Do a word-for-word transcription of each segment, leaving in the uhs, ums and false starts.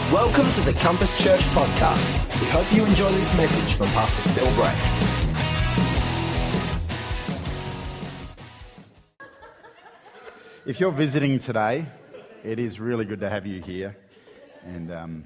Welcome to the Compass Church podcast. We hope you enjoy this message from Pastor Phil Bray. If you're visiting today, it is really good to have you here, and um,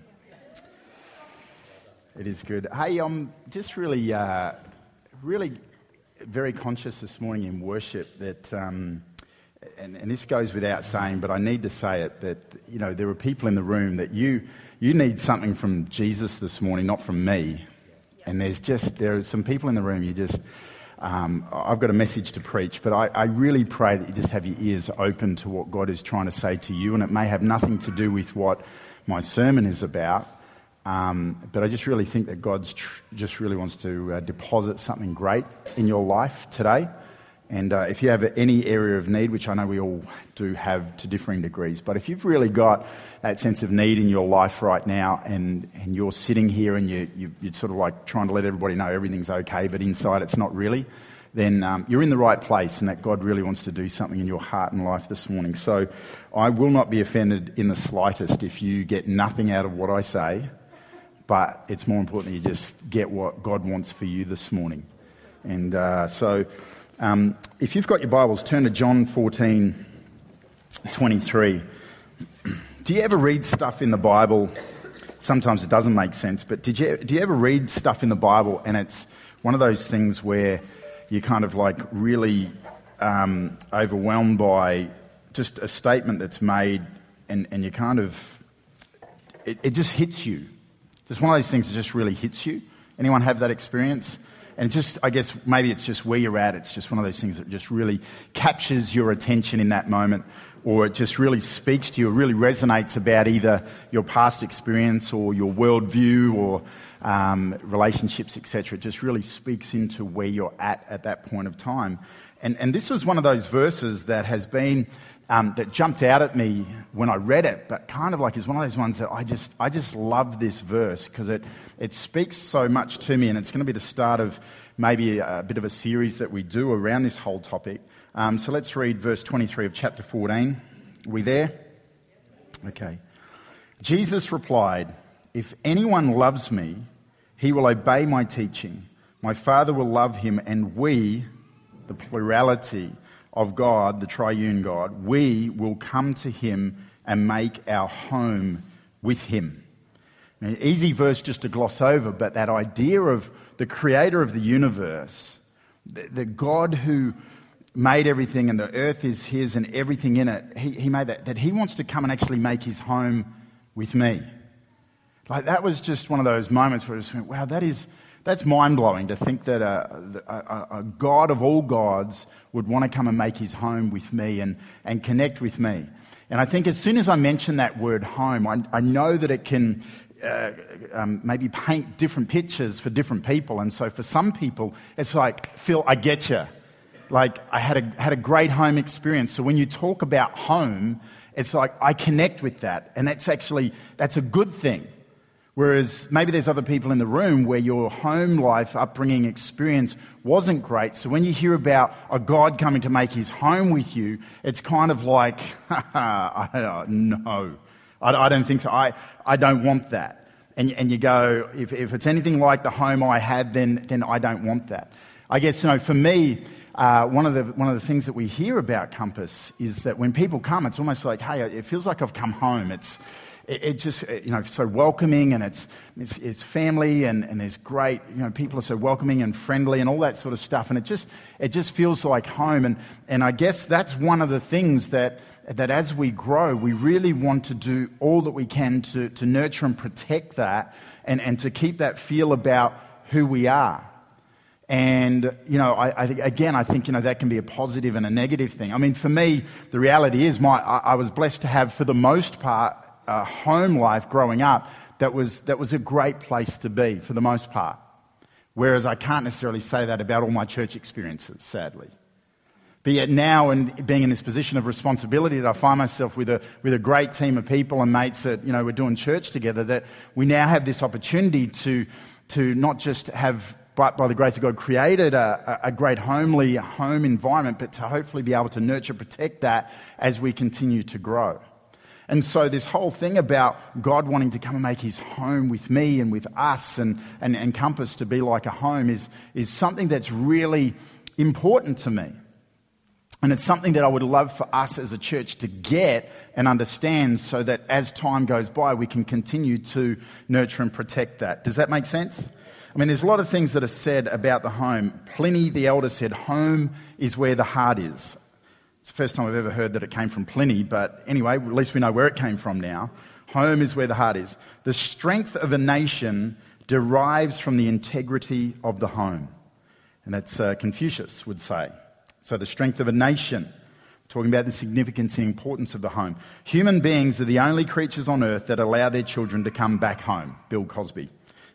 it is good. Hey, I'm just really, uh, really very conscious this morning in worship that, um, and, and this goes without saying, but I need to say it, that, you know, there are people in the room that you you need something from Jesus this morning, not from me. And there's just, there are some people in the room, you just, um, I've got a message to preach, but I, I really pray that you just have your ears open to what God is trying to say to you, and it may have nothing to do with what my sermon is about, um, but I just really think that God tr- just really wants to uh, deposit something great in your life today. And uh, if you have any area of need, which I know we all do have to differing degrees, but if you've really got that sense of need in your life right now, and, and you're sitting here and you, you, you're sort of like trying to let everybody know everything's okay, but inside it's not really, then um, you're in the right place, and that God really wants to do something in your heart and life this morning. So I will not be offended in the slightest if you get nothing out of what I say, but it's more important that you just get what God wants for you this morning. And uh, so... Um, if you've got your Bibles, turn to John fourteen twenty-three. Do you ever read stuff in the Bible? Sometimes it doesn't make sense, but did you, do you ever read stuff in the Bible and it's one of those things where you're kind of like really um, overwhelmed by just a statement that's made, and, and you kind of, it, it just hits you. Just one of those things that just really hits you. Anyone have that experience? And just, I guess, maybe it's just where you're at. It's just one of those things that just really captures your attention in that moment, or it just really speaks to you, it really resonates about either your past experience or your worldview or um, relationships, et cetera. It just really speaks into where you're at at that point of time. And, and this was one of those verses that has been, um, that jumped out at me when I read it, but kind of like is one of those ones that I just, I just love this verse because it, it speaks so much to me, and it's going to be the start of maybe a, a bit of a series that we do around this whole topic. Um, so let's read verse twenty-three of chapter fourteen. Are we there? Okay. Jesus replied, "If anyone loves me, he will obey my teaching. My Father will love him, and we, the plurality of God, the triune God, we will come to him and make our home with him." An easy verse just to gloss over, but that idea of the creator of the universe, the, the God who made everything and the earth is his and everything in it, he, he made that, that he wants to come and actually make his home with me. Like, that was just one of those moments where I just went, wow, that is... That's mind-blowing to think that a, a, a God of all gods would want to come and make his home with me and, and connect with me. And I think as soon as I mention that word home, I, I know that it can uh, um, maybe paint different pictures for different people. And so for some people, it's like, Phil, I get you. Like, I had a, had a great home experience. So when you talk about home, it's like, I connect with that. And that's actually, that's a good thing. Whereas maybe there's other people in the room where your home life, upbringing, experience wasn't great. So when you hear about a God coming to make his home with you, it's kind of like, I don't, no, I, I don't think so. I, I don't want that. And, and you go, if, if it's anything like the home I had, then, then I don't want that. I guess, you know, for me, uh, one of the one of the things that we hear about Compass is that when people come, it's almost like, hey, it feels like I've come home. It's It, it just, you know, so welcoming, and it's, it's it's family, and, and there's great, you know, people are so welcoming and friendly and all that sort of stuff, and it just it just feels like home. And, and I guess that's one of the things that that as we grow, we really want to do all that we can to, to nurture and protect that, and, and to keep that feel about who we are. And, you know, I, I think, again, I think, you know, that can be a positive and a negative thing. I mean, for me, the reality is my I, I was blessed to have, for the most part, a home life growing up that was that was a great place to be for the most part. Whereas I can't necessarily say that about all my church experiences, sadly. But yet now, and being in this position of responsibility, that I find myself with a with a great team of people and mates that, you know, we're doing church together, that we now have this opportunity to to not just have, but by the grace of God, created a, a great homely home environment, but to hopefully be able to nurture, protect that as we continue to grow. And so this whole thing about God wanting to come and make his home with me and with us and, and, and Compass to be like a home is, is something that's really important to me. And it's something that I would love for us as a church to get and understand so that as time goes by, we can continue to nurture and protect that. Does that make sense? I mean, there's a lot of things that are said about the home. Pliny the Elder said, home is where the heart is. It's the first time I've ever heard that it came from Pliny, but anyway, at least we know where it came from now. Home is where the heart is. The strength of a nation derives from the integrity of the home. And that's uh, Confucius would say. So the strength of a nation, talking about the significance and importance of the home. Human beings are the only creatures on earth that allow their children to come back home. Bill Cosby.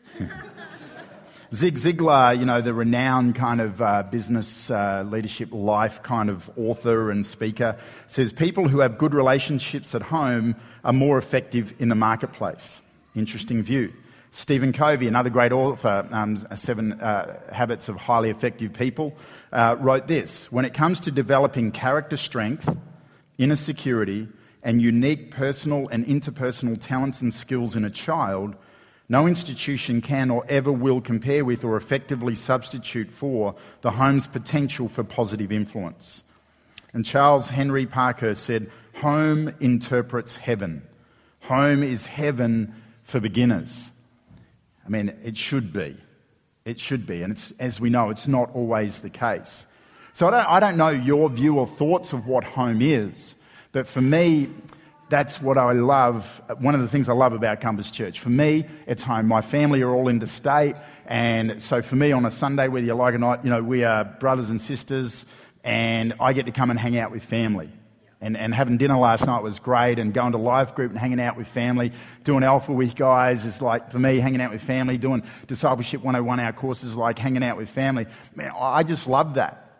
Zig Ziglar, you know, the renowned kind of uh, business uh, leadership life kind of author and speaker, says people who have good relationships at home are more effective in the marketplace. Interesting view. Stephen Covey, another great author, um, Seven uh, Habits of Highly Effective People, uh, wrote this: when it comes to developing character strength, inner security, and unique personal and interpersonal talents and skills in a child, no institution can or ever will compare with or effectively substitute for the home's potential for positive influence. And Charles Henry Parkhurst said, home interprets heaven. Home is heaven for beginners. I mean, it should be. It should be. And it's, as we know, it's not always the case. So I don't, I don't know your view or thoughts of what home is, but for me, that's what I love. One of the things I love about Compass Church. For me, it's home. My family are all interstate, and so for me on a Sunday, whether you like it or not, you know, we are brothers and sisters, and I get to come and hang out with family. And, and having dinner last night was great, and going to life group and hanging out with family, doing Alpha with guys is like, for me, hanging out with family, doing Discipleship one oh one, our courses like hanging out with family. Man, I just love that.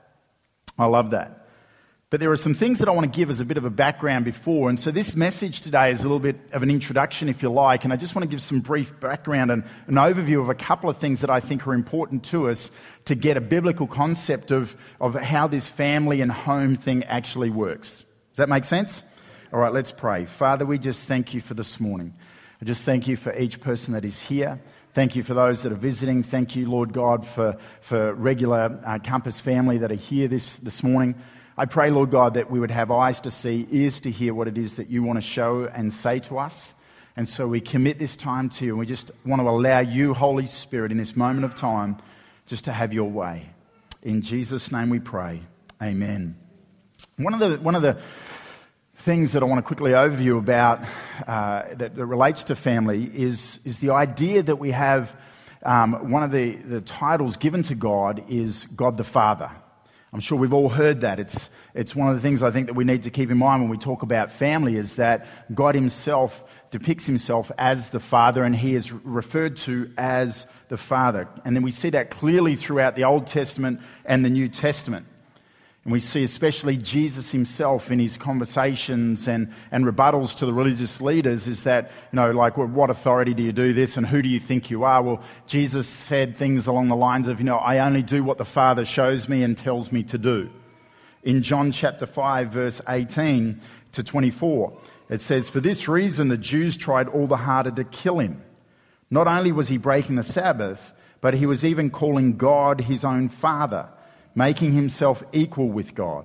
I love that. But there are some things that I want to give as a bit of a background before. And so this message today is a little bit of an introduction, if you like. And I just want to give some brief background and an overview of a couple of things that I think are important to us to get a biblical concept of, of how this family and home thing actually works. Does that make sense? All right, let's pray. Father, we just thank you for this morning. I just thank you for each person that is here. Thank you for those that are visiting. Thank you, Lord God, for, for regular uh, Compass family that are here this, this morning. I pray, Lord God, that we would have eyes to see, ears to hear what it is that you want to show and say to us. And so we commit this time to you, and we just want to allow you, Holy Spirit, in this moment of time, just to have your way. In Jesus' name we pray. Amen. One of the one of the things that I want to quickly overview about uh, that, that relates to family is, is the idea that we have um, one of the, the titles given to God is God the Father. I'm sure we've all heard that. It's it's one of the things I think that we need to keep in mind when we talk about family is that God himself depicts himself as the Father, and he is referred to as the Father. And then we see that clearly throughout the Old Testament and the New Testament. And we see especially Jesus himself in his conversations and, and rebuttals to the religious leaders is that, you know, like, well, what authority do you do this and who do you think you are? Well, Jesus said things along the lines of, you know, I only do what the Father shows me and tells me to do. In John chapter five, verse eighteen to twenty-four, it says, for this reason the Jews tried all the harder to kill him. Not only was he breaking the Sabbath, but he was even calling God his own Father, making himself equal with God.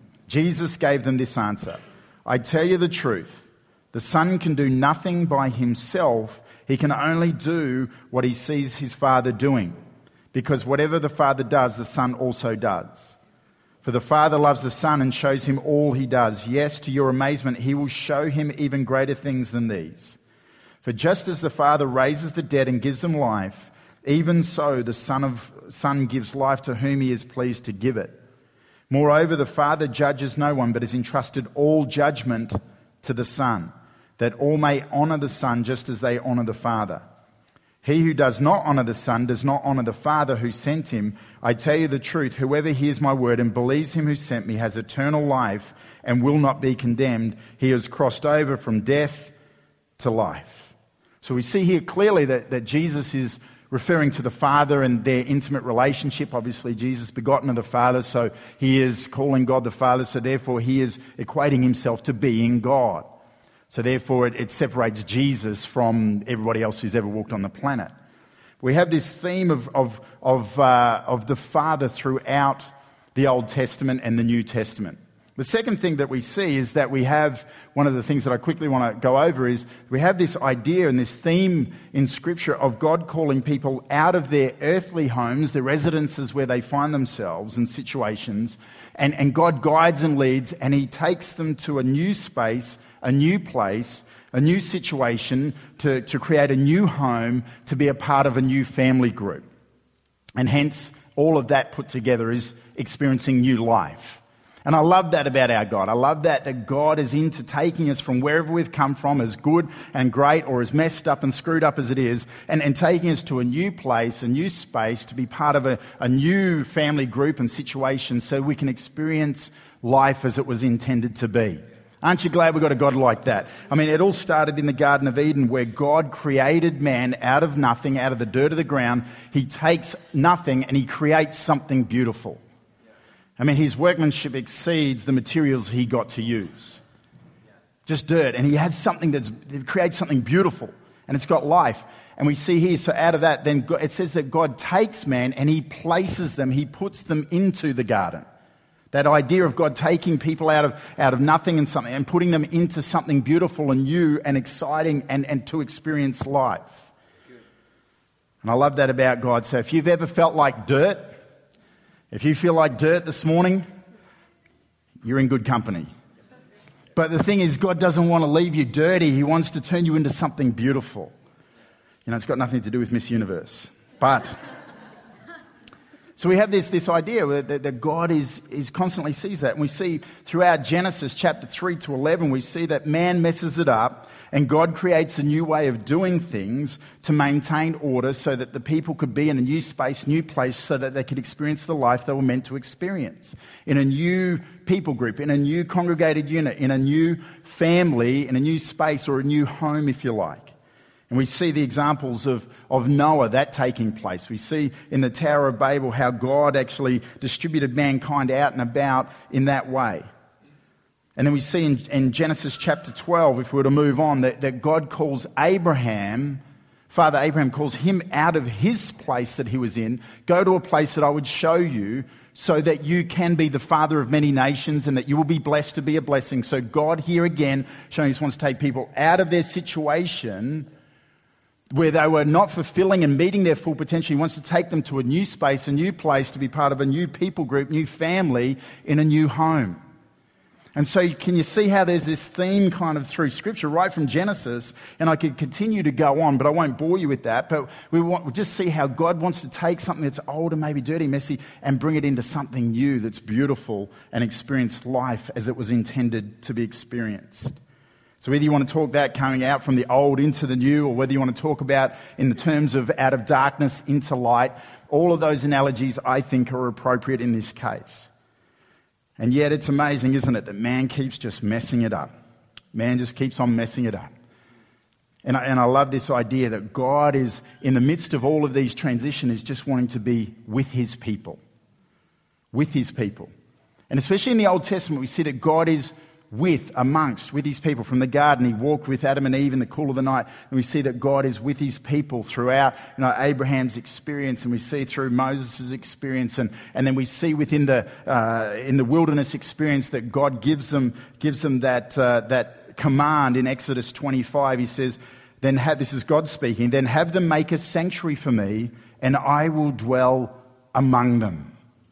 Jesus gave them this answer. I tell you the truth, the Son can do nothing by himself. He can only do what he sees his Father doing, because whatever the Father does, the Son also does. For the Father loves the Son and shows him all he does. Yes, to your amazement, he will show him even greater things than these. For just as the Father raises the dead and gives them life, even so the Son of Son gives life to whom he is pleased to give it. Moreover, the Father judges no one, but has entrusted all judgment to the Son, that all may honour the Son just as they honour the Father. He who does not honour the Son does not honour the Father who sent him. I tell you the truth, whoever hears my word and believes him who sent me has eternal life and will not be condemned. He has crossed over from death to life. So we see here clearly that, that Jesus is referring to the Father and their intimate relationship. Obviously, Jesus begotten of the Father, so he is calling God the Father, so therefore he is equating himself to being God. So therefore, it, it separates Jesus from everybody else who's ever walked on the planet. We have this theme of, of, of, uh, of the Father throughout the Old Testament and the New Testament. The second thing that we see is that we have, one of the things that I quickly want to go over is, we have this idea and this theme in Scripture of God calling people out of their earthly homes, the residences where they find themselves in situations, and, and God guides and leads, and He takes them to a new space, a new place, a new situation, to, to create a new home, to be a part of a new family group. And hence, all of that put together is experiencing new life. And I love that about our God. I love that, that God is into taking us from wherever we've come from, as good and great or as messed up and screwed up as it is, and, and taking us to a new place, a new space, to be part of a, a new family group and situation so we can experience life as it was intended to be. Aren't you glad we've got a God like that? I mean, it all started in the Garden of Eden, where God created man out of nothing, out of the dirt of the ground. He takes nothing and He creates something beautiful. I mean, His workmanship exceeds the materials He got to use. Just dirt. And He has something that's, it creates something beautiful. And it's got life. And we see here, so out of that, then God, it says that God takes man and He places them, He puts them into the garden. That idea of God taking people out of, out of nothing and something and putting them into something beautiful and new and exciting and, and to experience life. And I love that about God. So if you've ever felt like dirt, if you feel like dirt this morning, you're in good company. But the thing is, God doesn't want to leave you dirty. He wants to turn you into something beautiful. You know, it's got nothing to do with Miss Universe. But so we have this, this idea that, that God is, is constantly sees that. And we see throughout Genesis chapter three to eleven, we see that man messes it up and God creates a new way of doing things to maintain order so that the people could be in a new space, new place, so that they could experience the life they were meant to experience. In a new people group, in a new congregated unit, in a new family, in a new space or a new home, if you like. And we see the examples of, of Noah, that taking place. We see in the Tower of Babel how God actually distributed mankind out and about in that way. And then we see in, in Genesis chapter twelve, if we were to move on, that, that God calls Abraham, Father Abraham calls him out of his place that he was in, go to a place that I would show you so that you can be the father of many nations and that you will be blessed to be a blessing. So God here again showing He wants to take people out of their situation where they were not fulfilling and meeting their full potential. He wants to take them to a new space, a new place, to be part of a new people group, new family, in a new home. And so can you see how there's this theme kind of through Scripture, right from Genesis, and I could continue to go on, but I won't bore you with that, but we want, we'll just see how God wants to take something that's old and maybe dirty, messy, and bring it into something new that's beautiful and experience life as it was intended to be experienced. So whether you want to talk that coming out from the old into the new, or whether you want to talk about in the terms of out of darkness into light, all of those analogies I think are appropriate in this case. And yet it's amazing, isn't it, that man keeps just messing it up. Man just keeps on messing it up. And I, and I love this idea that God is, in the midst of all of these transitions, is just wanting to be with His people. With His people. And especially in the Old Testament, we see that God is with, amongst, with His people. From the garden, He walked with Adam and Eve in the cool of the night. And we see that God is with His people throughout, you know, Abraham's experience, and we see through Moses' experience, and, and then we see within the uh, in the wilderness experience that God gives them gives them that uh, that command in Exodus twenty-five. He says, "Then have," this is God speaking, "then have them make a sanctuary for me, and I will dwell among them."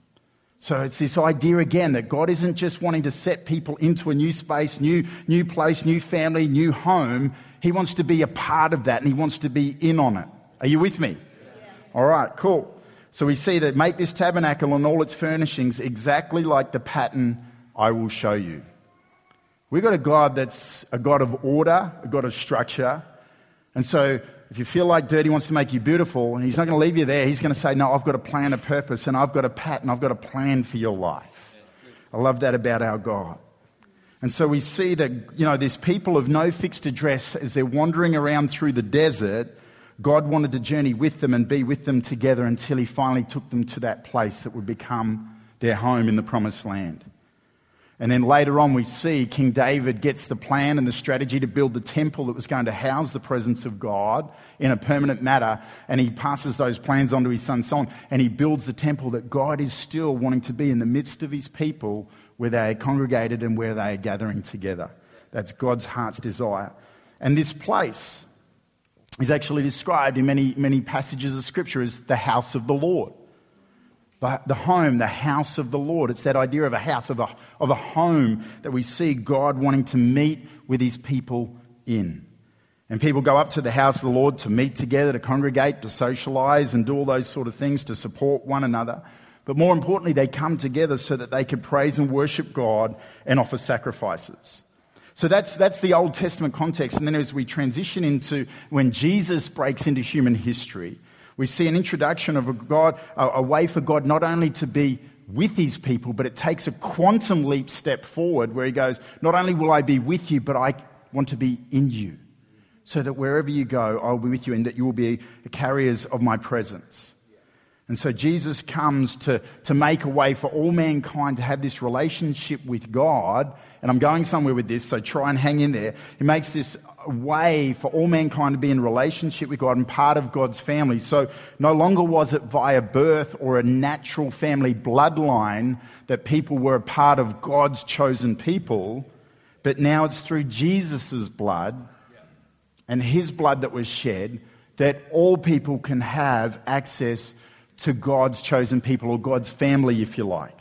So it's this idea again that God isn't just wanting to set people into a new space, new, new place, new family, new home. He wants to be a part of that and He wants to be in on it. Are you with me? Yeah. All right, cool. So we see that make this tabernacle and all its furnishings exactly like the pattern I will show you. We've got a God that's a God of order, a God of structure. And so if you feel like dirt, He wants to make you beautiful, and He's not going to leave you there. He's going to say, no, I've got a plan, a purpose, and I've got a pattern, I've got a plan for your life. I love that about our God. And so we see that, you know, there's people of no fixed address as they're wandering around through the desert. God wanted to journey with them and be with them together until He finally took them to that place that would become their home in the promised land. And then later on we see King David gets the plan and the strategy to build the temple that was going to house the presence of God in a permanent manner. And he passes those plans on to his son Solomon. And he builds the temple that God is still wanting to be in the midst of his people, where they are congregated and where they are gathering together. That's God's heart's desire. And this place is actually described in many, many passages of Scripture as the house of the Lord. The, the home, the house of the Lord. It's that idea of a house, of a, of a home that we see God wanting to meet with his people in. And people go up to the house of the Lord to meet together, to congregate, to socialize and do all those sort of things, to support one another. But more importantly, they come together so that they can praise and worship God and offer sacrifices. So that's, that's the Old Testament context. And then as we transition into when Jesus breaks into human history, we see an introduction of a God, a, a way for God not only to be with his people, but it takes a quantum leap step forward where he goes, not only will I be with you, but I want to be in you, so that wherever you go, I will be with you and that you will be carriers of my presence. And so Jesus comes to, to make a way for all mankind to have this relationship with God. And I'm going somewhere with this, so try and hang in there. He makes this way for all mankind to be in relationship with God and part of God's family. So no longer was it via birth or a natural family bloodline that people were a part of God's chosen people, but now it's through Jesus' blood and his blood that was shed that all people can have access to God's chosen people, or God's family, if you like.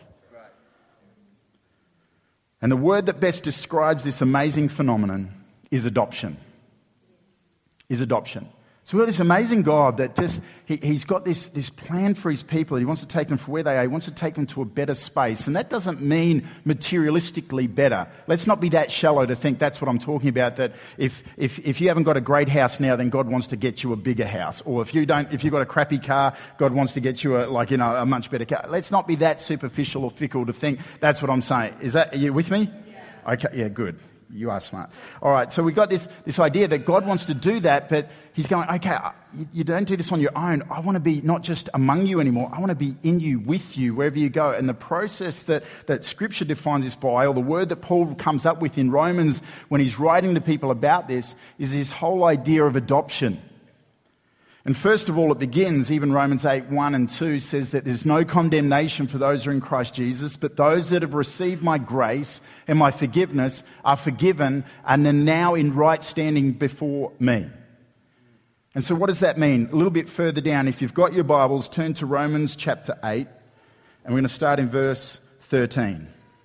And the word that best describes this amazing phenomenon is adoption. Is adoption. So we've got this amazing God that just, he, he's got this, this plan for his people. He wants to take them from where they are. He wants to take them to a better space. And that doesn't mean materialistically better. Let's not be that shallow to think that's what I'm talking about, that if, if, if you haven't got a great house now, then God wants to get you a bigger house. Or if you don't, if you've got a crappy car, God wants to get you a, like, you know, a much better car. Let's not be that superficial or fickle to think that's what I'm saying. Is that, are you with me? Yeah. Okay, yeah, good. You are smart. All right, so we've got this, this idea that God wants to do that, but he's going, okay, you, you don't do this on your own. I want to be not just among you anymore. I want to be in you, with you, wherever you go. And the process that, that Scripture defines this by, or the word that Paul comes up with in Romans when he's writing to people about this, is this whole idea of adoption. And first of all, it begins, even Romans eight, one and two says that there's no condemnation for those who are in Christ Jesus, but those that have received my grace and my forgiveness are forgiven and are now in right standing before me. And so what does that mean? A little bit further down, if you've got your Bibles, turn to Romans chapter eight, and we're going to start in verse thirteen.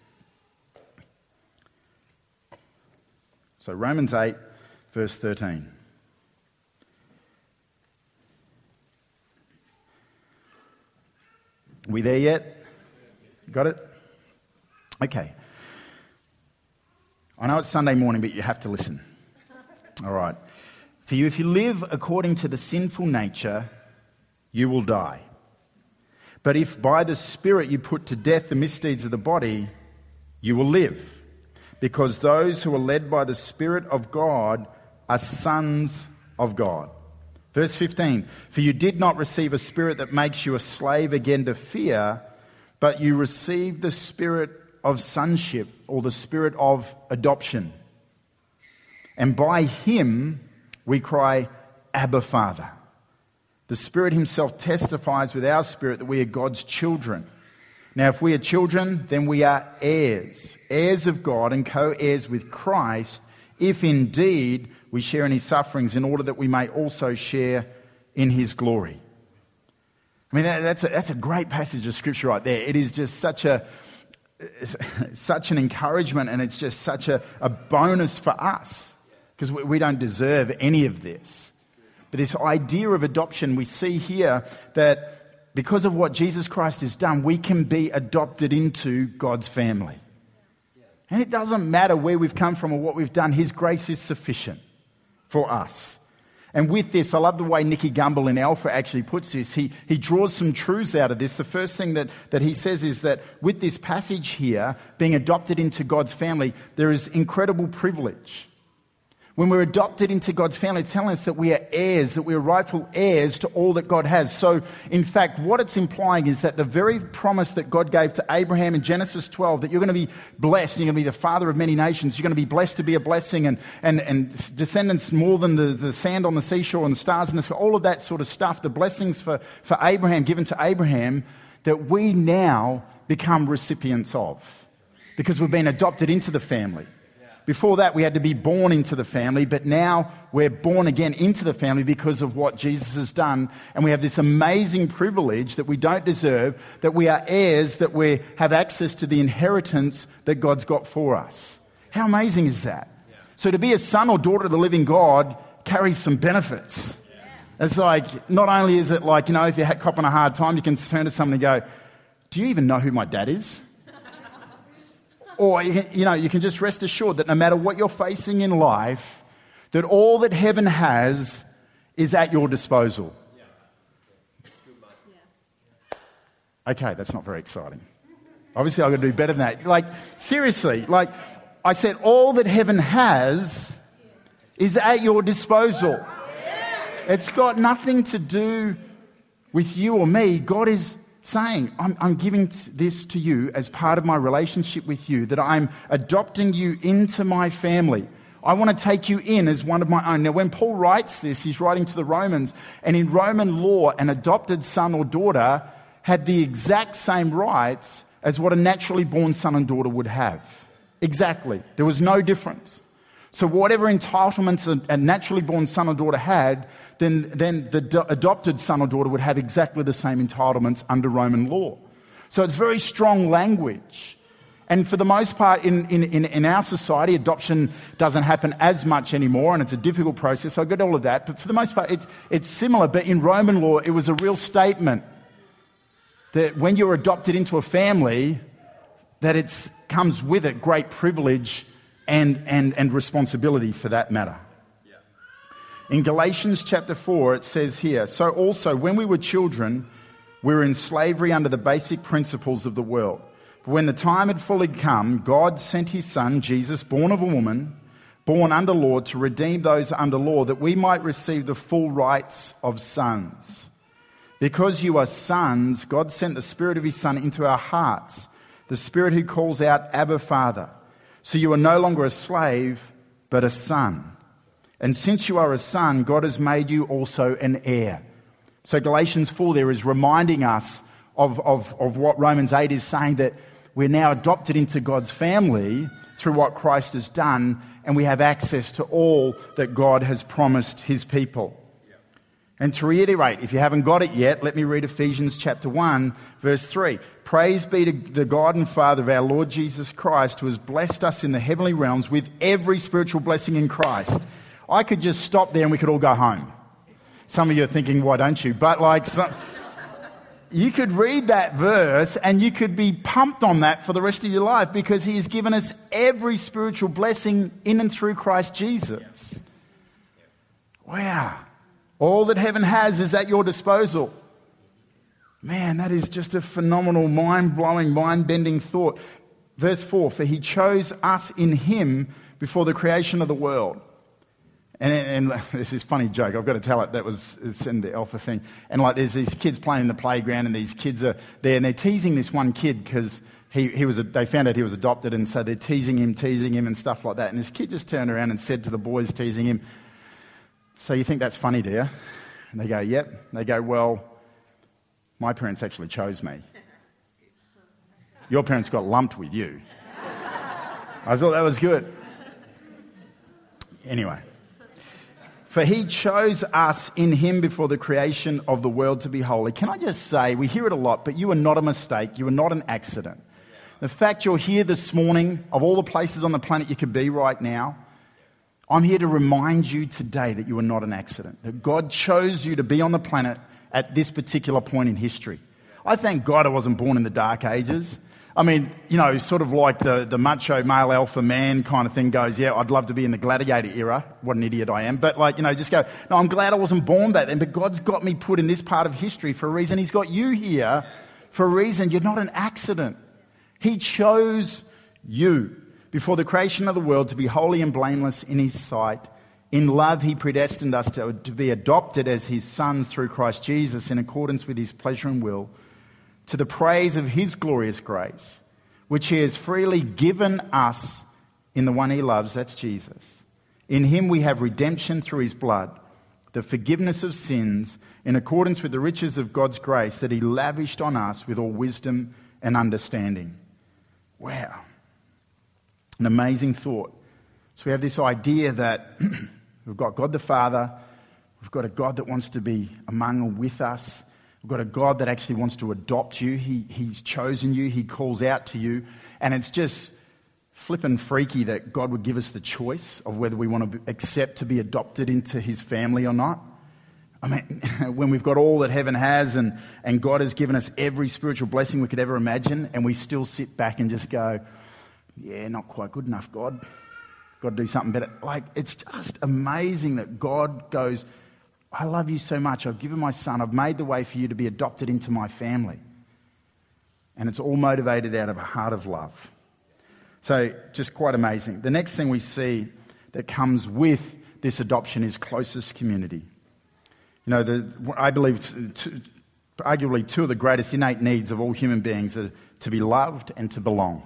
So Romans eight, verse thirteen. Are we there yet? Got it? Okay. I know it's Sunday morning, but you have to listen. All right. For you, if you live according to the sinful nature, you will die. But if by the Spirit you put to death the misdeeds of the body, you will live. Because those who are led by the Spirit of God are sons of God. Verse fifteen, for you did not receive a spirit that makes you a slave again to fear, but you received the spirit of sonship, or the spirit of adoption. And by him we cry, Abba, Father. The Spirit himself testifies with our spirit that we are God's children. Now, if we are children, then we are heirs, heirs of God and co-heirs with Christ, if indeed we share in his sufferings, in order that we may also share in his glory. I mean, that, that's, a, that's a great passage of Scripture right there. It is just such a such an encouragement, and it's just such a, a bonus for us, because we, we don't deserve any of this. But this idea of adoption, we see here that because of what Jesus Christ has done, we can be adopted into God's family. And it doesn't matter where we've come from or what we've done, his grace is sufficient for us. And with this, I love the way Nicky Gumbel in Alpha actually puts this. He, he draws some truths out of this. The first thing that, that he says is that with this passage here, being adopted into God's family, there is incredible privilege. When we're adopted into God's family, it's telling us that we are heirs, that we are rightful heirs to all that God has. So, in fact, what it's implying is that the very promise that God gave to Abraham in Genesis twelve, that you're going to be blessed, you're going to be the father of many nations, you're going to be blessed to be a blessing, and, and, and descendants more than the, the sand on the seashore and the stars in the sky, all of that sort of stuff, the blessings for, for Abraham, given to Abraham, that we now become recipients of, because we've been adopted into the family. Before that, we had to be born into the family, but now we're born again into the family because of what Jesus has done. And we have this amazing privilege that we don't deserve, that we are heirs, that we have access to the inheritance that God's got for us. How amazing is that? Yeah. So to be a son or daughter of the living God carries some benefits. Yeah. It's like, not only is it like, you know, if you're copping a hard time, you can turn to someone and go, do you even know who my dad is? Or, you know, you can just rest assured that no matter what you're facing in life, that all that heaven has is at your disposal. Okay, that's not very exciting. Obviously, I've got to do better than that. Like, seriously, like, I said, all that heaven has is at your disposal. It's got nothing to do with you or me. God is saying, I'm, I'm giving this to you as part of my relationship with you, that I'm adopting you into my family. I want to take you in as one of my own. Now, when Paul writes this, he's writing to the Romans, and in Roman law, an adopted son or daughter had the exact same rights as what a naturally born son and daughter would have. Exactly. There was no difference. So whatever entitlements a, a naturally born son or daughter had, then, then the do- adopted son or daughter would have exactly the same entitlements under Roman law. So it's very strong language. And for the most part, in, in, in, in our society, adoption doesn't happen as much anymore, and it's a difficult process. So I get all of that. But for the most part, it, it's similar. But in Roman law, it was a real statement that when you're adopted into a family, that it comes with it great privilege and, and, and responsibility for that matter. In Galatians chapter four, it says here, so also when we were children, we were in slavery under the basic principles of the world. But when the time had fully come, God sent his son, Jesus, born of a woman, born under law, to redeem those under law, that we might receive the full rights of sons. Because you are sons, God sent the Spirit of his Son into our hearts, the Spirit who calls out, Abba, Father. So you are no longer a slave, but a son. And since you are a son, God has made you also an heir. So Galatians four there is reminding us of, of, of what Romans eight is saying, that we're now adopted into God's family through what Christ has done, and we have access to all that God has promised his people. And to reiterate, if you haven't got it yet, let me read Ephesians chapter one, verse three. Praise be to the God and Father of our Lord Jesus Christ, who has blessed us in the heavenly realms with every spiritual blessing in Christ. I could just stop there and we could all go home. Some of you are thinking, why don't you? But like, some, you could read that verse and you could be pumped on that for the rest of your life, because he has given us every spiritual blessing in and through Christ Jesus. Wow. All that heaven has is at your disposal. Man, that is just a phenomenal, mind-blowing, mind-bending thought. Verse four, for he chose us in him before the creation of the world. And, and, and this is a funny joke. I've got to tell it. That was it's in the Alpha thing. And like, there's these kids playing in the playground, and these kids are there, and they're teasing this one kid because he, he was. A, they found out he was adopted, and so they're teasing him, teasing him, and stuff like that. And this kid just turned around and said to the boys teasing him, "So you think that's funny, do you?" And they go, "Yep." And they go, "Well, my parents actually chose me. Your parents got lumped with you." I thought that was good. Anyway. For he chose us in him before the creation of the world to be holy. Can I just say, we hear it a lot, but you are not a mistake. You are not an accident. The fact you're here this morning, of all the places on the planet you could be right now, I'm here to remind you today that you are not an accident. That God chose you to be on the planet at this particular point in history. I thank God I wasn't born in the Dark Ages. I mean, you know, sort of like the, the macho male alpha man kind of thing goes, yeah, I'd love to be in the gladiator era. What an idiot I am. But like, you know, just go, no, I'm glad I wasn't born back then, but God's got me put in this part of history for a reason. He's got you here for a reason. You're not an accident. He chose you before the creation of the world to be holy and blameless in his sight. In love, he predestined us to, to be adopted as his sons through Christ Jesus in accordance with his pleasure and will, to the praise of his glorious grace, which he has freely given us in the one he loves, that's Jesus. In him we have redemption through his blood, the forgiveness of sins, in accordance with the riches of God's grace that he lavished on us with all wisdom and understanding. Wow. An amazing thought. So we have this idea that we've got God the Father, we've got a God that wants to be among and with us, we've got a God that actually wants to adopt you, he, he's chosen you, he calls out to you, and it's just flippin' freaky that God would give us the choice of whether we want to accept to be adopted into his family or not. I mean, when we've got all that heaven has and, and God has given us every spiritual blessing we could ever imagine, and we still sit back and just go, yeah, not quite good enough, God. Got to do something better. Like, it's just amazing that God goes, I love you so much. I've given my son. I've made the way for you to be adopted into my family. And it's all motivated out of a heart of love. So just quite amazing. The next thing we see that comes with this adoption is closest community. You know, the, I believe two, arguably two of the greatest innate needs of all human beings are to be loved and to belong.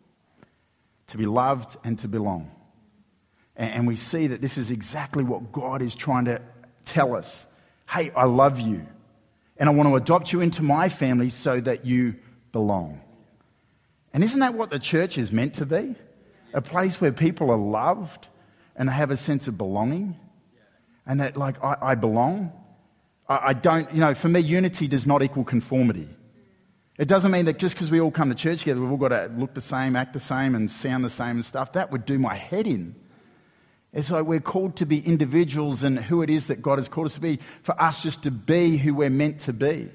To be loved and to belong. And, and we see that this is exactly what God is trying to tell us. Hey, I love you. And I want to adopt you into my family so that you belong. And isn't that what the church is meant to be? A place where people are loved and they have a sense of belonging. And that, like, I, I belong. I, I don't, you know, for me, unity does not equal conformity. It doesn't mean that just because we all come to church together, we've all got to look the same, act the same, and sound the same and stuff. That would do my head in. It's like we're called to be individuals and who it is that God has called us to be, for us just to be who we're meant to be.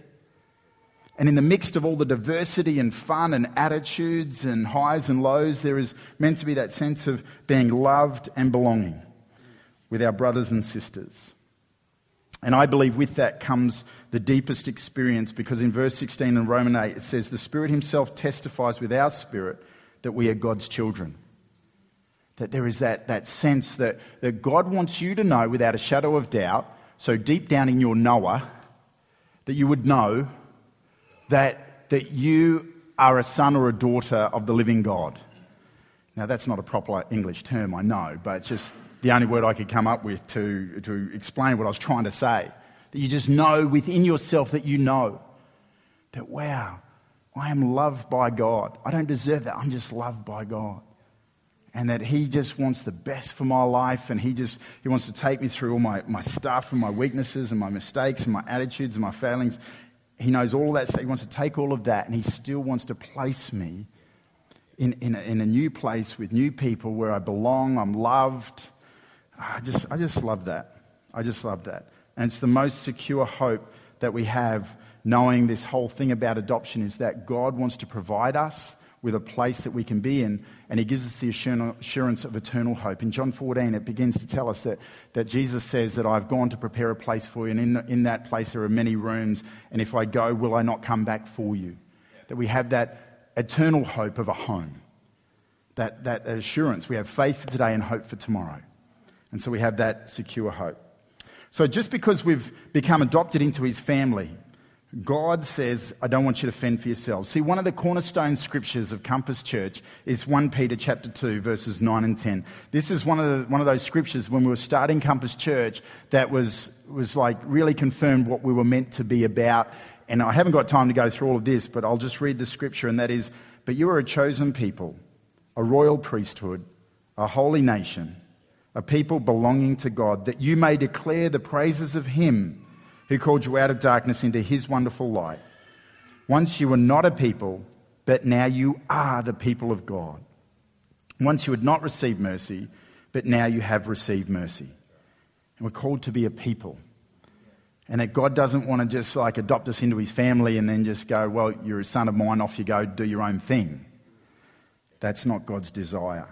And in the midst of all the diversity and fun and attitudes and highs and lows, there is meant to be that sense of being loved and belonging with our brothers and sisters. And I believe with that comes the deepest experience, because in verse sixteen in Romans eight it says, the Spirit himself testifies with our spirit that we are God's children. That there is that, that sense that, that God wants you to know without a shadow of doubt, so deep down in your knower, that you would know that, that you are a son or a daughter of the living God. Now that's not a proper English term, I know, but it's just the only word I could come up with to, to explain what I was trying to say. That you just know within yourself that you know that, wow, I am loved by God. I don't deserve that. I'm just loved by God. And that he just wants the best for my life, and he just he wants to take me through all my, my stuff and my weaknesses and my mistakes and my attitudes and my failings. He knows all of that stuff. He wants to take all of that, and he still wants to place me in, in, a, in a new place with new people where I belong, I'm loved. I just, I just love that. I just love that. And it's the most secure hope that we have, knowing this whole thing about adoption, is that God wants to provide us with a place that we can be in, and he gives us the assurance of eternal hope. In John fourteen, it begins to tell us that, that Jesus says that I've gone to prepare a place for you, and in, the, in that place there are many rooms, and if I go, will I not come back for you? That we have that eternal hope of a home, that, that assurance. We have faith for today and hope for tomorrow. And so we have that secure hope. So just because we've become adopted into his family, God says, I don't want you to fend for yourselves. See, one of the cornerstone scriptures of Compass Church is First Peter chapter two, verses nine and ten. This is one of the, one of those scriptures when we were starting Compass Church that was, was like really confirmed what we were meant to be about. And I haven't got time to go through all of this, but I'll just read the scripture, and that is, but you are a chosen people, a royal priesthood, a holy nation, a people belonging to God, that you may declare the praises of him who called you out of darkness into his wonderful light. Once you were not a people, but now you are the people of God. Once you had not received mercy, but now you have received mercy. And we're called to be a people. And that God doesn't want to just like adopt us into his family and then just go, well, you're a son of mine, off you go, do your own thing. That's not God's desire.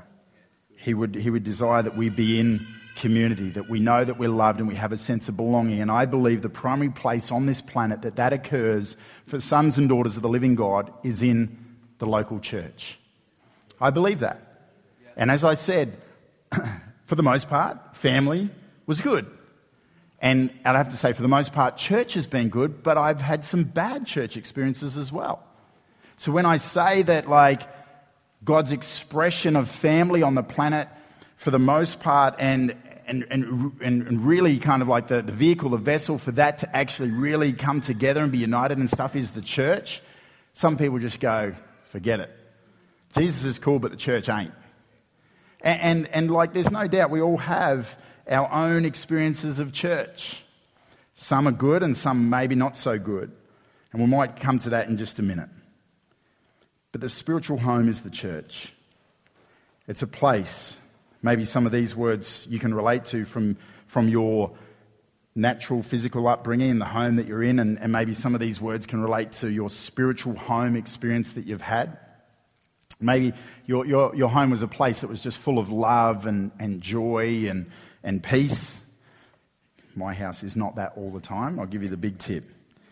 He would, he would desire that we be in community, that we know that we're loved and we have a sense of belonging. And I believe the primary place on this planet that that occurs for sons and daughters of the living God is in the local church. I believe that. And as I said, for the most part, family, was good. And I'd have to say, for the most part, church has been good, but I've had some bad church experiences as well. So when I say that, like, God's expression of family on the planet, for the most part, and and and, and really kind of like the, the vehicle, the vessel for that to actually really come together and be united and stuff is the church, some people just go, forget it. Jesus is cool, but the church ain't. And, and, and like, there's no doubt we all have our own experiences of church. Some are good and some maybe not so good. And we might come to that in just a minute. But the spiritual home is the church. It's a place. Maybe some of these words you can relate to from, from your natural physical upbringing, the home that you're in, and, and maybe some of these words can relate to your spiritual home experience that you've had. Maybe your, your, your home was a place that was just full of love and, and joy and, and peace. My house is not that all the time. I'll give you the big tip.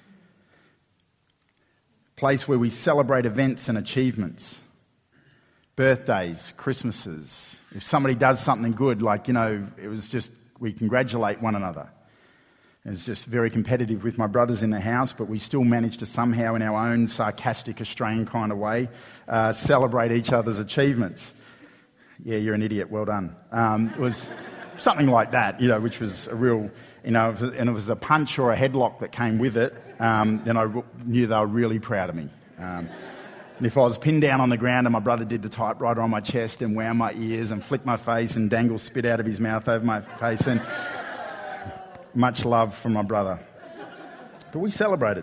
Place where we celebrate events and achievements. Birthdays, Christmases. If somebody does something good, like, you know, it was just, we congratulate one another. It's just very competitive with my brothers in the house, but we still manage to somehow, in our own sarcastic Australian kind of way, uh, celebrate each other's achievements. Yeah, you're an idiot. Well done. Um, it was something like that, you know, which was a real, you know, and it was a punch or a headlock that came with it. Um, then I knew they were really proud of me. Um, and if I was pinned down on the ground and my brother did the typewriter on my chest and wound my ears and flicked my face and dangle spit out of his mouth over my face, and much love from my brother. But we celebrated.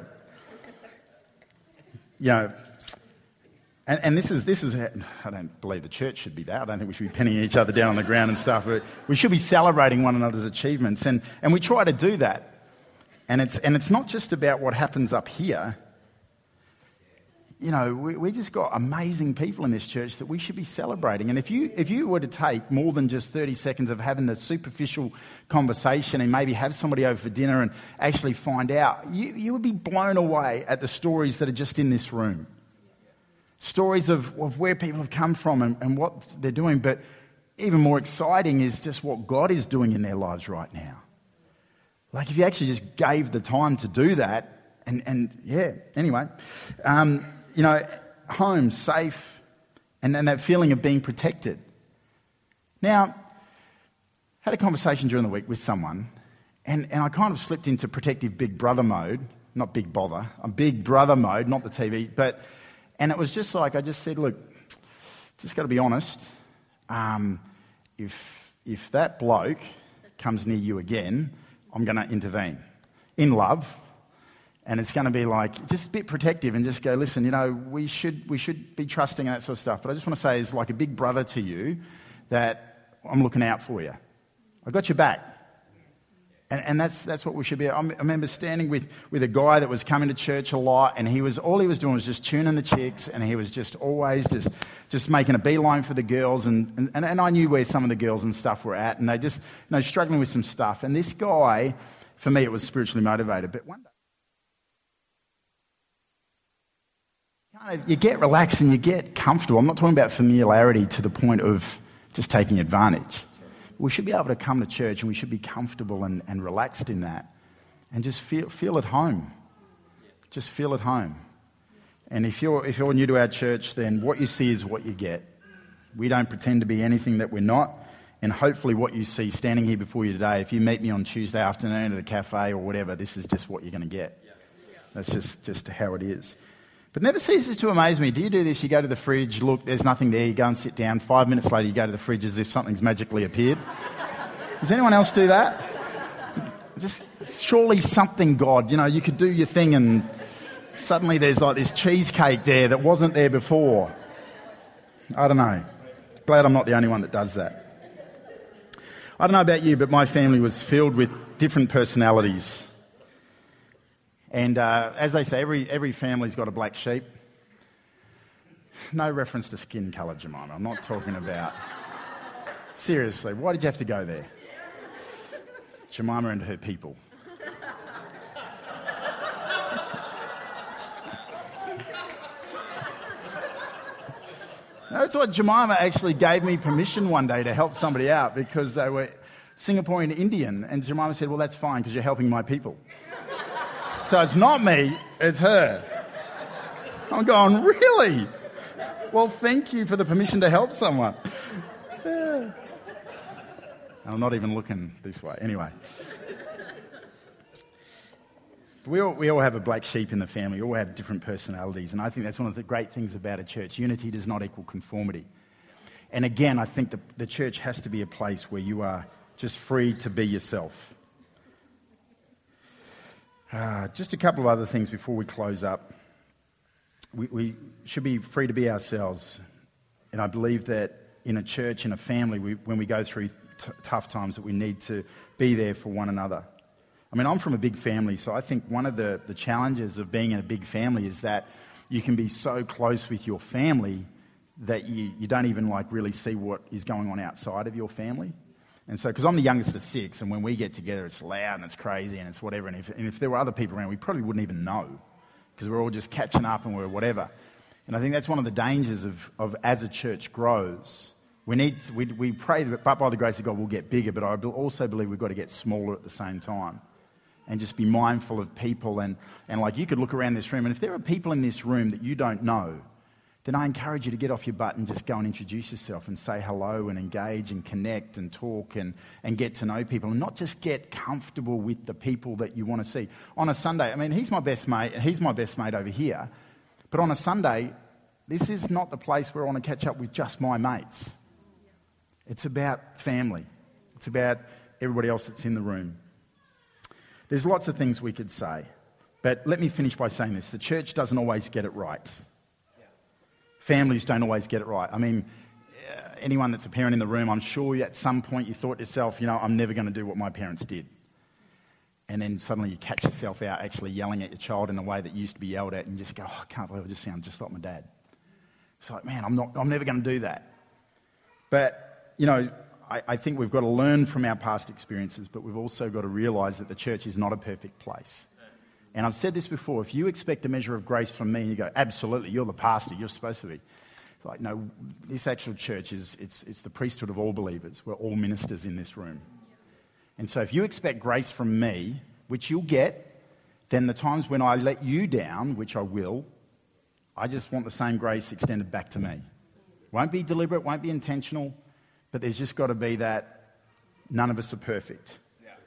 You know, and, and this is, this is, I don't believe the church should be that. I don't think we should be pinning each other down on the ground and stuff. But we should be celebrating one another's achievements. And, and we try to do that. And it's, and it's not just about what happens up here. You know, we, we just got amazing people in this church that we should be celebrating. And if you if you were to take more than just thirty seconds of having the superficial conversation and maybe have somebody over for dinner and actually find out, you, you would be blown away at the stories that are just in this room. Stories of, of where people have come from and, and what they're doing. But even more exciting is just what God is doing in their lives right now. Like, if you actually just gave the time to do that, and, and yeah, anyway... Um, You know, home, safe, and then that feeling of being protected. Now, I had a conversation during the week with someone, and, and I kind of slipped into protective big brother mode, not big bother, I'm big brother mode, not the T V, but, and it was just like, I just said, look, just got to be honest, um, if, if that bloke comes near you again, I'm going to intervene in love. And it's going to be like, just a bit protective and just go, listen, you know, we should we should be trusting and that sort of stuff. But I just want to say, as like a big brother to you, that I'm looking out for you. I got your back. And, and that's that's what we should be. I remember standing with, with a guy that was coming to church a lot, and he was all he was doing was just tuning the chicks, and he was just always just just making a beeline for the girls. And, and, and I knew where some of the girls and stuff were at, and they just, you know, struggling with some stuff. And this guy, for me, it was spiritually motivated. But one day, you get relaxed and you get comfortable. I'm not talking about familiarity to the point of just taking advantage. We should be able to come to church and we should be comfortable and, and relaxed in that and just feel feel at home. Just feel at home. And if you're if you're new to our church, then what you see is what you get. We don't pretend to be anything that we're not. And hopefully what you see standing here before you today, if you meet me on Tuesday afternoon at a cafe or whatever, this is just what you're going to get. That's just, just how it is. But never ceases to amaze me. Do you do this? You go to the fridge, look, there's nothing there, you go and sit down. Five minutes later, you go to the fridge as if something's magically appeared. Does anyone else do that? Just surely something, God, you know, you could do your thing and suddenly there's like this cheesecake there that wasn't there before. I don't know. Glad I'm not the only one that does that. I don't know about you, but my family was filled with different personalities. And uh, as they say, every every family's got a black sheep. No reference to skin colour, Jemima. I'm not talking about... Seriously, why did you have to go there? Jemima and her people. That's what Jemima actually gave me permission one day to help somebody out because they were Singaporean Indian. And Jemima said, well, that's fine because you're helping my people. So it's not me, it's her. I'm going, really? Well, thank you for the permission to help someone. Yeah. I'm not even looking this way. Anyway. We all, we all have a black sheep in the family. We all have different personalities. And I think that's one of the great things about a church. Unity does not equal conformity. And again, I think the, the church has to be a place where you are just free to be yourself. Uh, just a couple of other things before we close up. We, we should be free to be ourselves. And I believe that in a church, in a family, we, when we go through t- tough times, that we need to be there for one another. I mean, I'm from a big family, so I think one of the, the challenges of being in a big family is that you can be so close with your family that you, you don't even like really see what is going on outside of your family. And so, because I'm the youngest of six, and when we get together, it's loud and it's crazy and it's whatever. And if, and if there were other people around, we probably wouldn't even know because we're all just catching up and we're whatever. And I think that's one of the dangers of, of as a church grows. We need to, we, we pray that, but by the grace of God, we'll get bigger, but I also believe we've got to get smaller at the same time. And just be mindful of people. And, and like you could look around this room, and if there are people in this room that you don't know, then I encourage you to get off your butt and just go and introduce yourself and say hello and engage and connect and talk and, and get to know people. And not just get comfortable with the people that you want to see. On a Sunday, I mean, he's my best mate, and he's my best mate over here. But on a Sunday, this is not the place where I want to catch up with just my mates. It's about family. It's about everybody else that's in the room. There's lots of things we could say, but let me finish by saying this. The church doesn't always get it right. Families don't always get it right. I mean, anyone that's a parent in the room, I'm sure at some point you thought to yourself, you know, I'm never going to do what my parents did. And then suddenly you catch yourself out actually yelling at your child in a way that you used to be yelled at, and you just go, oh, I can't believe I just sound just like my dad. It's like, man, I'm not, I'm never going to do that. But, you know, I, I think we've got to learn from our past experiences, but we've also got to realise that the church is not a perfect place. And I've said this before, if you expect a measure of grace from me and you go, absolutely, you're the pastor, you're supposed to be. It's like, no, this actual church is, it's, it's the priesthood of all believers. We're all ministers in this room. And so if you expect grace from me, which you'll get, then the times when I let you down, which I will, I just want the same grace extended back to me. Won't be deliberate, won't be intentional, but there's just got to be that none of us are perfect.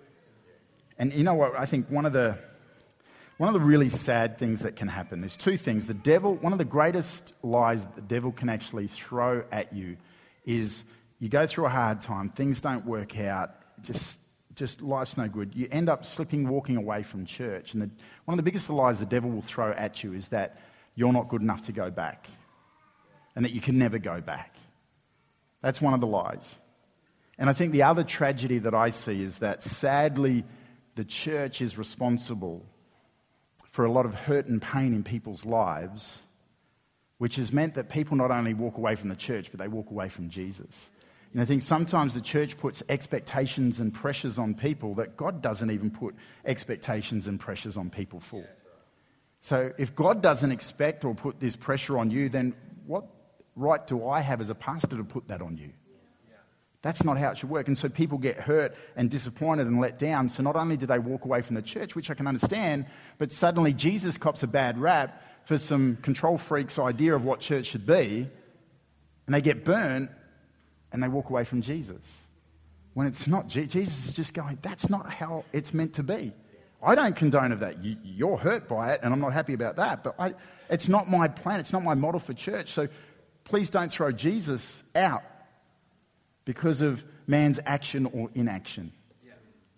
And you know what, I think one of the one of the really sad things that can happen, there's two things. The devil, one of the greatest lies that the devil can actually throw at you is you go through a hard time, things don't work out, just just life's no good. You end up slipping, walking away from church. And the, one of the biggest lies the devil will throw at you is that you're not good enough to go back and that you can never go back. That's one of the lies. And I think the other tragedy that I see is that sadly the church is responsible for a lot of hurt and pain in people's lives, which has meant that people not only walk away from the church, but they walk away from Jesus. And I think sometimes the church puts expectations and pressures on people that God doesn't even put expectations and pressures on people for. So if God doesn't expect or put this pressure on you, then what right do I have as a pastor to put that on you? That's not how it should work. And so people get hurt and disappointed and let down. So not only do they walk away from the church, which I can understand, but suddenly Jesus cops a bad rap for some control freak's idea of what church should be, and they get burnt and they walk away from Jesus. When it's not, Jesus is just going, that's not how it's meant to be. I don't condone of that. You, you're hurt by it, and I'm not happy about that, but I, it's not my plan. It's not my model for church. So please don't throw Jesus out because of man's action or inaction. Yeah.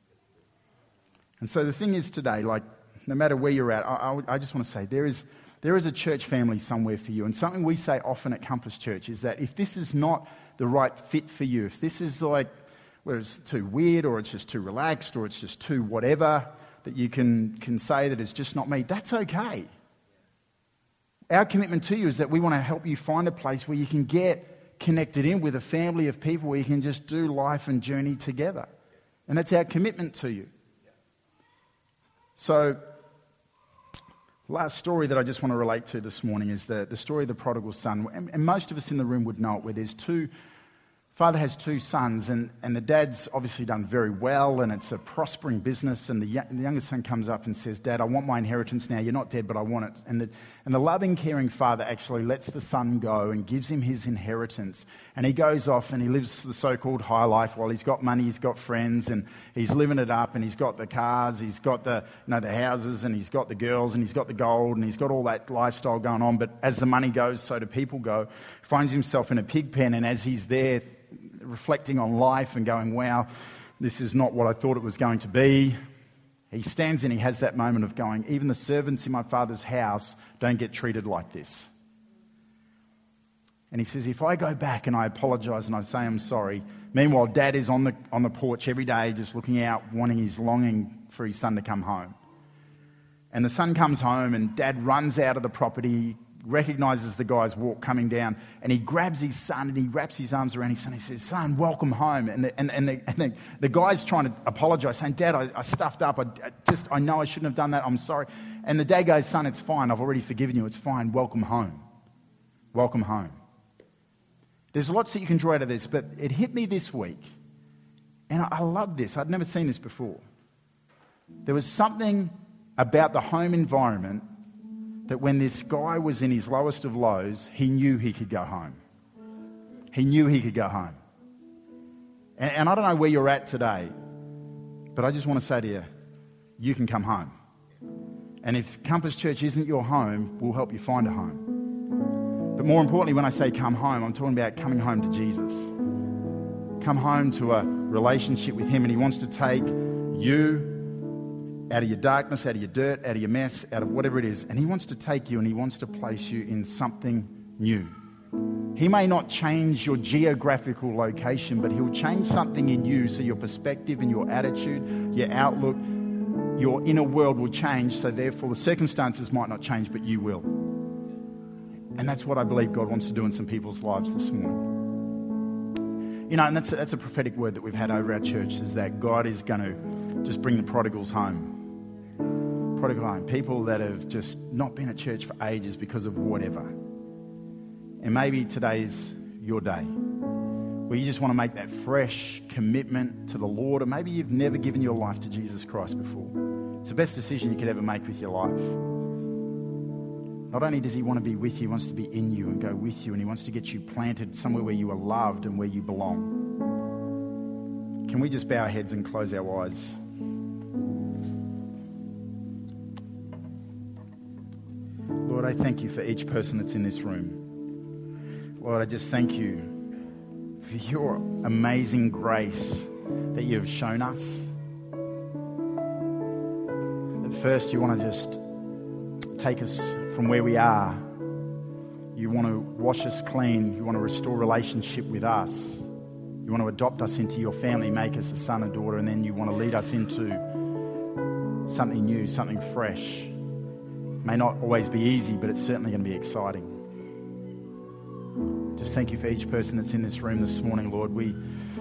And so the thing is today, like, no matter where you're at, I, I, I just want to say there is there is a church family somewhere for you. And something we say often at Compass Church is that if this is not the right fit for you, if this is like, where it's too weird or it's just too relaxed or it's just too whatever, that you can, can say that it's just not me, that's okay. Our commitment to you is that we want to help you find a place where you can get connected in with a family of people where you can just do life and journey together. And that's our commitment to you. So, last story that I just want to relate to this morning is the, the story of the prodigal son. And, and most of us in the room would know it, where there's two father has two sons, and, and the dad's obviously done very well, and it's a prospering business, and the, young, the youngest son comes up and says, Dad, I want my inheritance now. You're not dead, but I want it. And the, and the loving, caring father actually lets the son go and gives him his inheritance. And he goes off and he lives the so-called high life. While he's got money, he's got friends, and he's living it up, and he's got the cars, he's got the, you know, the houses, and he's got the girls, and he's got the gold, and he's got all that lifestyle going on. But as the money goes, so do people go. Finds himself in a pig pen, and as he's there reflecting on life and going, wow, this is not what I thought it was going to be, he stands and he has that moment of going, even the servants in my father's house don't get treated like this. And he says, if I go back and I apologise and I say I'm sorry, meanwhile Dad is on the on the porch every day just looking out, wanting his longing for his son to come home. And the son comes home and Dad runs out of the property, recognises the guy's walk coming down, and he grabs his son and he wraps his arms around his son. He says, son, welcome home. And the, and, and, the, and the, the guy's trying to apologise, saying, Dad, I, I stuffed up. I, I just, I know I shouldn't have done that. I'm sorry. And the dad goes, son, it's fine. I've already forgiven you. It's fine. Welcome home. Welcome home. There's lots that you can draw out of this, but it hit me this week. And I, I love this. I'd never seen this before. There was something about the home environment that when this guy was in his lowest of lows, he knew he could go home. He knew he could go home. And, and I don't know where you're at today, but I just want to say to you, you can come home. And if Compass Church isn't your home, we'll help you find a home. But more importantly, when I say come home, I'm talking about coming home to Jesus. Come home to a relationship with him, and he wants to take you out of your darkness, out of your dirt, out of your mess, out of whatever it is. And he wants to take you and he wants to place you in something new. He may not change your geographical location, but he'll change something in you so your perspective and your attitude, your outlook, your inner world will change. So therefore the circumstances might not change, but you will. And that's what I believe God wants to do in some people's lives this morning. You know, and that's a, that's a prophetic word that we've had over our church, is that God is going to just bring the prodigals home. Prodigal home. People that have just not been at church for ages because of whatever. And maybe today's your day where you just want to make that fresh commitment to the Lord, or maybe you've never given your life to Jesus Christ before. It's the best decision you could ever make with your life. Not only does he want to be with you, he wants to be in you and go with you, and he wants to get you planted somewhere where you are loved and where you belong. Can we just bow our heads and close our eyes? Lord, I thank you for each person that's in this room. Lord, I just thank you for your amazing grace that you have shown us. At first, you want to just take us from where we are. You want to wash us clean. You want to restore relationship with us. You want to adopt us into your family, make us a son or daughter, and then you want to lead us into something new, something fresh. May not always be easy, but it's certainly going to be exciting. Just thank you for each person that's in this room this morning, Lord. We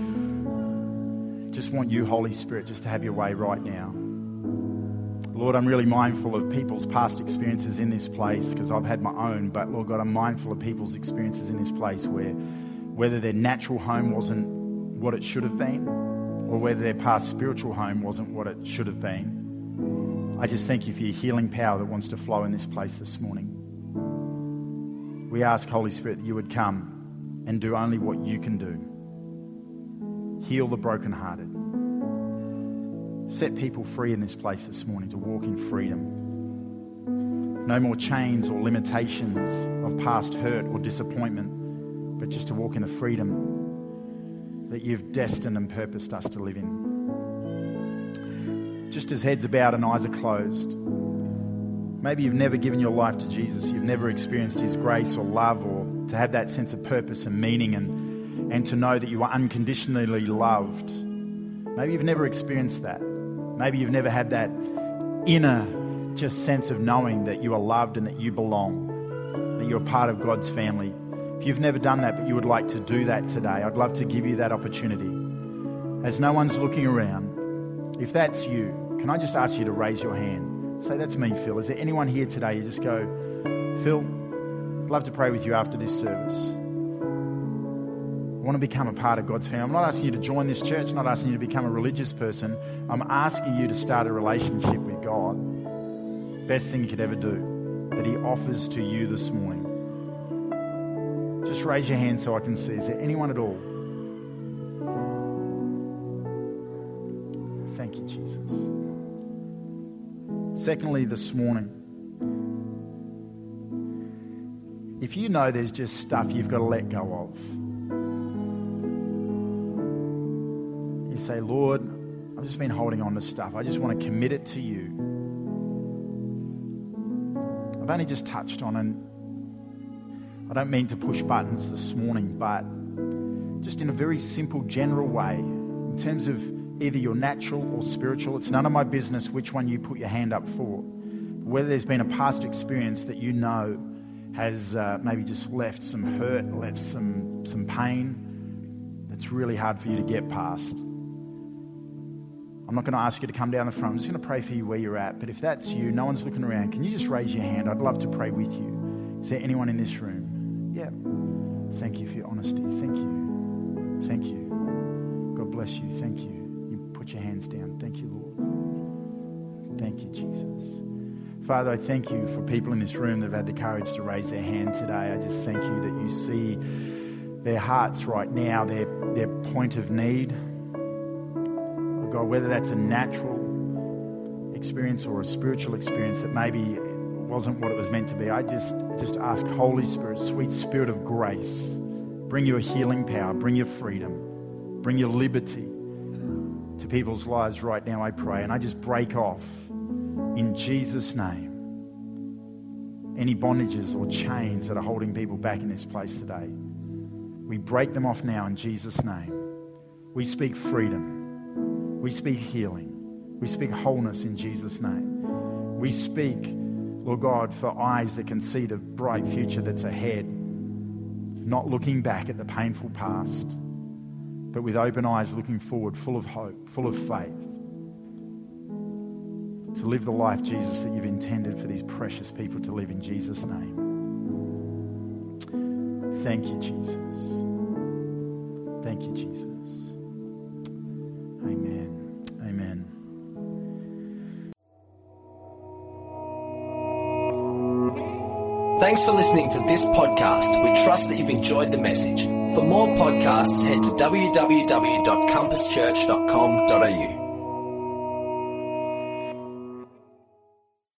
just want you, Holy Spirit, just to have your way right now. Lord, I'm really mindful of people's past experiences in this place, because I've had my own, but Lord God, I'm mindful of people's experiences in this place where whether their natural home wasn't what it should have been, or whether their past spiritual home wasn't what it should have been. I just thank you for your healing power that wants to flow in this place this morning. We ask, Holy Spirit, that you would come and do only what you can do. Heal the brokenhearted. Set people free in this place this morning to walk in freedom. No more chains or limitations of past hurt or disappointment, but just to walk in the freedom that you've destined and purposed us to live in. Just as heads are bowed and eyes are closed, maybe you've never given your life to Jesus, you've never experienced his grace or love, or to have that sense of purpose and meaning, and, and to know that you are unconditionally loved. Maybe you've never experienced that. Maybe you've never had that inner just sense of knowing that you are loved and that you belong, that you're a part of God's family. If you've never done that, but you would like to do that today, I'd love to give you that opportunity. As no one's looking around, if that's you, can I just ask you to raise your hand? Say, that's me, Phil. Is there anyone here today? You just go, Phil, I'd love to pray with you after this service. want to become a part of God's family. I'm not asking you to join this church, not asking you to become a religious person. I'm asking you to start a relationship with God. Best thing you could ever do, that he offers to you this morning. Just raise your hand so I can see. Is there anyone at all? Thank you, Jesus. Secondly, this morning, if you know there's just stuff you've got to let go of, you say, Lord, I've just been holding on to stuff. I just want to commit it to you. I've only just touched on it. I don't mean to push buttons this morning, but just in a very simple, general way, in terms of either your natural or spiritual, it's none of my business which one you put your hand up for. Whether there's been a past experience that you know has uh, maybe just left some hurt, left some, some pain that's really hard for you to get past. I'm not going to ask you to come down the front. I'm just going to pray for you where you're at. But if that's you, no one's looking around, can you just raise your hand? I'd love to pray with you. Is there anyone in this room? Yeah. Thank you for your honesty. Thank you. Thank you. God bless you. Thank you. You put your hands down. Thank you, Lord. Thank you, Jesus. Father, I thank you for people in this room that have had the courage to raise their hand today. I just thank you that you see their hearts right now, their, their point of need. Oh God, whether that's a natural experience or a spiritual experience that maybe wasn't what it was meant to be, I just, just ask, Holy Spirit, sweet Spirit of grace, bring your healing power, bring your freedom, bring your liberty to people's lives right now, I pray. And I just break off, in Jesus' name, any bondages or chains that are holding people back in this place today. We break them off now in Jesus' name. We speak freedom. We speak healing. We speak wholeness in Jesus' name. We speak, Lord God, for eyes that can see the bright future that's ahead, not looking back at the painful past, but with open eyes looking forward, full of hope, full of faith, to live the life, Jesus, that you've intended for these precious people to live in Jesus' name. Thank you, Jesus. Thank you, Jesus. Amen. Amen. Thanks for listening to this podcast. We trust that you've enjoyed the message. For more podcasts, head to w w w dot compass church dot com dot a u.